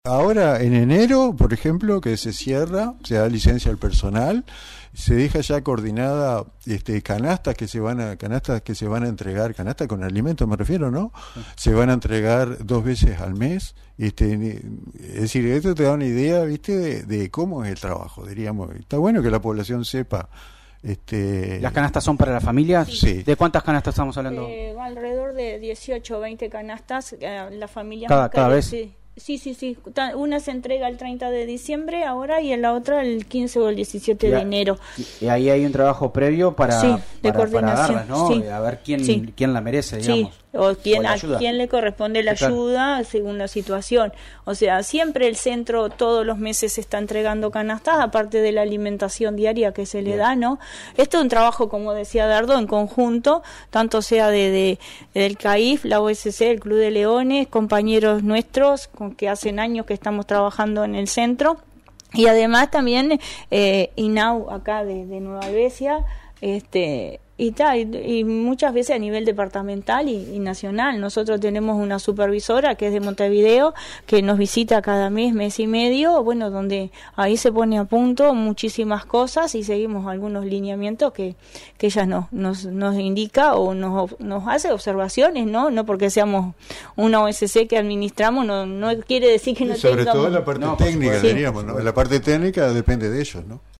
Ahora, en enero, por ejemplo, que se cierra, se da licencia al personal, se deja ya coordinada canastas que se van a entregar, canastas con alimentos me refiero, ¿no? Se van a entregar 2 veces al mes. Es decir, esto te da una idea, ¿viste? De cómo es el trabajo, diríamos. Está bueno que la población sepa. ¿Las canastas son para la familia? Sí. ¿De cuántas canastas estamos hablando? Alrededor de 18 o 20 canastas, la familia. ¿Cada vez? Sí. Sí. Una se entrega el 30 de diciembre ahora y en la otra el 15 o el 17 de enero. Y ahí hay un trabajo previo para coordinación, darlas, ¿no? Sí. A ver quién la merece, digamos. Sí, o a quién le corresponde la ayuda según la situación. O sea, siempre el centro todos los meses está entregando canastas, aparte de la alimentación diaria que se le da, ¿no? Esto es un trabajo, como decía Dardo, en conjunto, tanto sea del CAIF, la OSC, el Club de Leones, compañeros nuestros con que hacen años que estamos trabajando en el centro, y además también INAU acá de Nueva Helvecia, y muchas veces a nivel departamental y nacional. Nosotros tenemos una supervisora que es de Montevideo, que nos visita cada mes y medio, donde ahí se pone a punto muchísimas cosas y seguimos algunos lineamientos que ella nos indica o nos hace observaciones, no porque seamos una OSC que administramos, no quiere decir que no sobre tengamos... todo la parte técnica, diríamos, ¿no? La parte técnica depende de ellos, ¿no?